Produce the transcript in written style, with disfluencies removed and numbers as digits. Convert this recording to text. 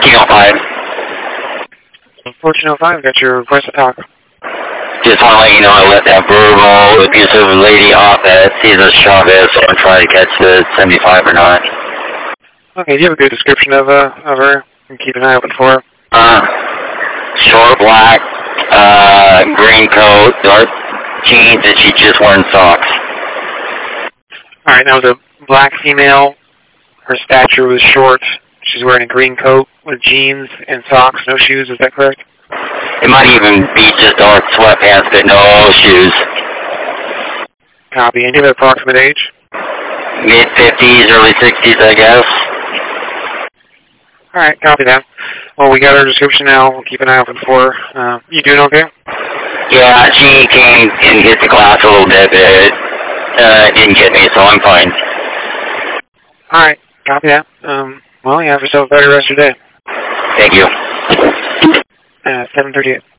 1405. 1405, got your request to talk. Just want to let you know I let that verbal abusive lady off at Cesar Chavez, so I'm trying to catch the 75 or not. Okay, do you have a good description of her? And keep an eye open for her. Short black, green coat, dark jeans, and she's just wearing socks. Alright, that was a black female. Her stature was short. She's wearing a green coat with jeans and socks, no shoes, is that correct? It might even be just dark sweatpants, but no shoes. Copy. And do you have an approximate age? Mid-50s, early 60s, I guess. Alright, copy that. Well, we got her description now. We'll keep an eye open for her. You doing okay? Yeah, she came and hit the glass a little bit, but didn't get me, so I'm fine. Alright, copy that. Well, you have yourself a better rest of your day. Thank you. 7:38.